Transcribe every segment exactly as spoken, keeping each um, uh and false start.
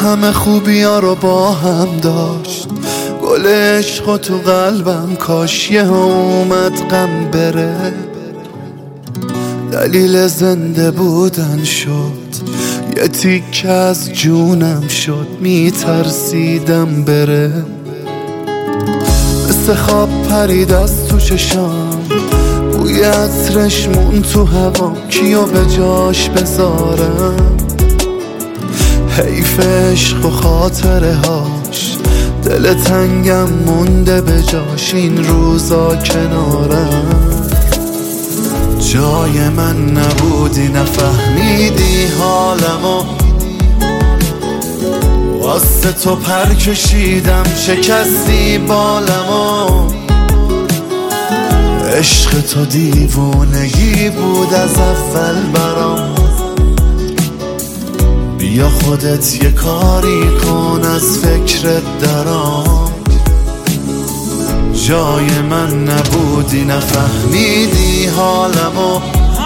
همه خوبی ها رو با هم داشت، گل عشق تو قلبم کاش یه اومد غم بره. دلیل زنده بودن شد، یه تیکه از جونم شد، میترسیدم بره. مثل خواب پرید از تو چشام، بوی عطرش مون تو هوا، کیو به جاش بذارم؟ حیف عشق و خاطره هاش، دل تنگم مونده به جاش، این روزا کنارم. جای من نبودی، نفهمیدی حالمو، واسه تو پر کشیدم، شکستی بالمو. عشق تو دیوونگی بود از اول برام، بیا خودت یه کاری کن از فکرت درام. جای من نبودی، نفهمیدی حالمو،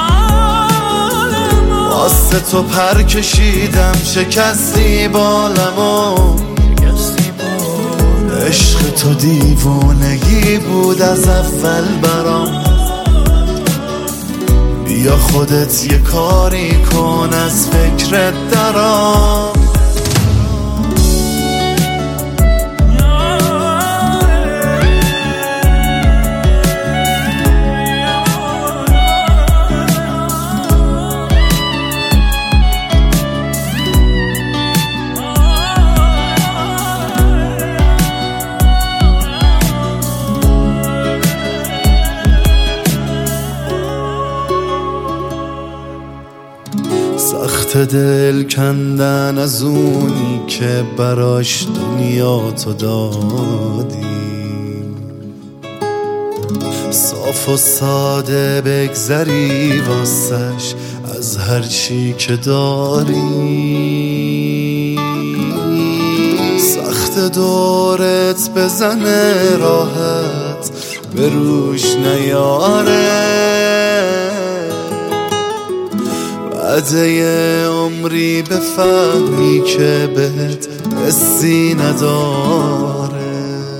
واسه تو پر کشیدم، شکستی بالمو. عشق تو دیوونگی بود از اول برام، بیا خودت یه کاری کن از فکرت درام. سخت دل کندن از اونی که براش دنیا تو دادی، صاف و ساده بگذری واسش از هر چی که داری. سخت دورت بزنه راحت به روش نیاره، بعد عمری بفهمی که بهت حسی نداره.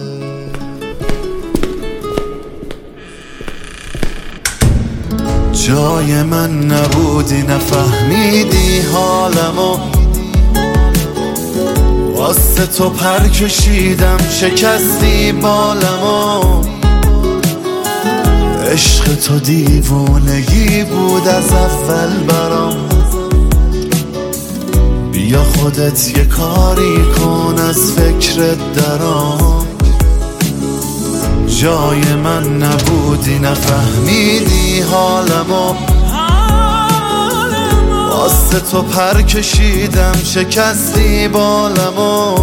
جای من نبودی، نفهمیدی حالمو، واسه تو پر کشیدم، شکستی بالمو. عشق تو دیوونگی بود از اول برام، بیا خودت یه کاری کن از فکرت درام. جای من نبودی، نفهمیدی حالمو، واسه تو پر کشیدم، شکستی بالمو.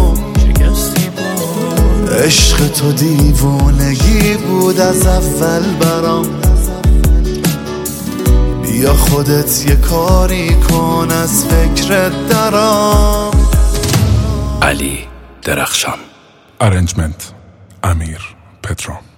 عشق تو دیوونگی بود از اول برام، بیا خودت یه کاری کن از فکرت درام. علی درخشان. ارنجمنت امیر پترو.